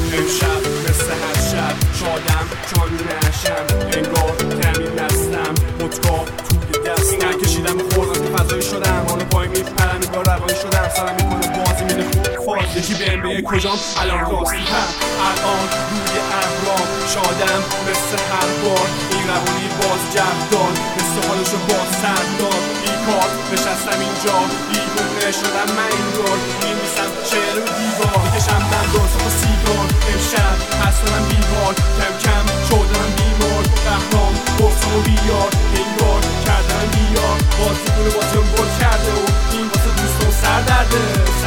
امشب مثل هر شب شادم چون نشم انگار کمی نستم متقا توی دستم نکشیدم خوردم که فضایی شدم حالا پای میپرم انگار روانی شدم سرم میکنه بازی میده خوب فاز یکی بهم بگه کجام الان راستی هم الان روی ابرام شادم مثل هر بار این روانی باز جبدار مثل حالشو باز سردار بیکار نشستم اینجا دیوونه شدم من اینجور میمیسم شعر و دیوار میکشم من دارسم و سیگار امشب هستم بیمار کم کم شدم بیمار بهرام برسم و بیار انگار کردم بیار بازی کنه بازی هم گل کرده و این واسه دوستان سردرده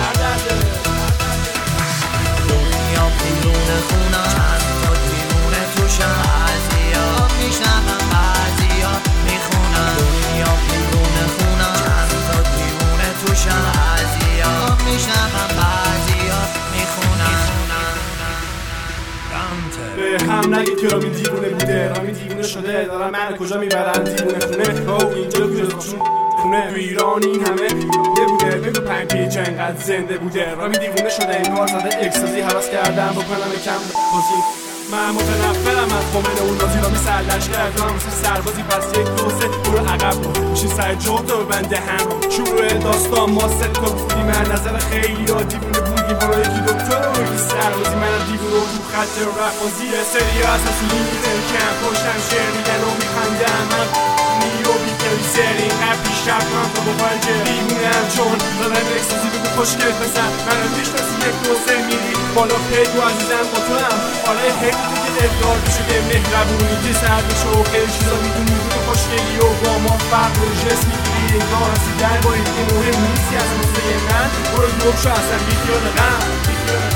دنیا بیرون خونم چند تا دیوونه توشم بعضیا میشنوم بعضیا میخونم دنیا بیرون خونم چند تا دیوونه توشم بعضیا میشنوم بعضیا میخونم هم نگید که رامی دیوونه بوده رامی دیوونه شده دارم من کجا میبرن دیوونه خونه او اینجا کجاشون خونه تو ایران این همه بوده بگو 5 پیچ انقدر زنده بوده رامی دیوونه شده انگار زده اکسازی حواس کردم بکنم کم بازی من متنفرم از قومن اون نازی رامی سرلش کردم مثل سربازی پس یک دو سه برو عقب میشی سر جغد و بنده هم شروع داستان ما سه تا بودی من نظر خیلی ها دیوونه بودی برو یکی دکتر و یکی سربازی من دیوونه رو خط رفازی سری از اصولی میزن کم پشتم شعر میگن و میخندم من نیو بیتری سری هر پیشرفت من تو با پنجه دیوونم چون دادم اکسازی بگو خوشگل بزن من رو میشناسی یک دو سه میری بالا پیگو عزیزم با تو هم حالا حیف دیگه ادار بشده مهربونی که سر بشه و خیلی چیزا میدونی بگو خوشگلی و با ما فرق و جس میگیری انگار هستی در باری که مهم نیستی از موزه من برو دوب شو اصلا بیخیال غم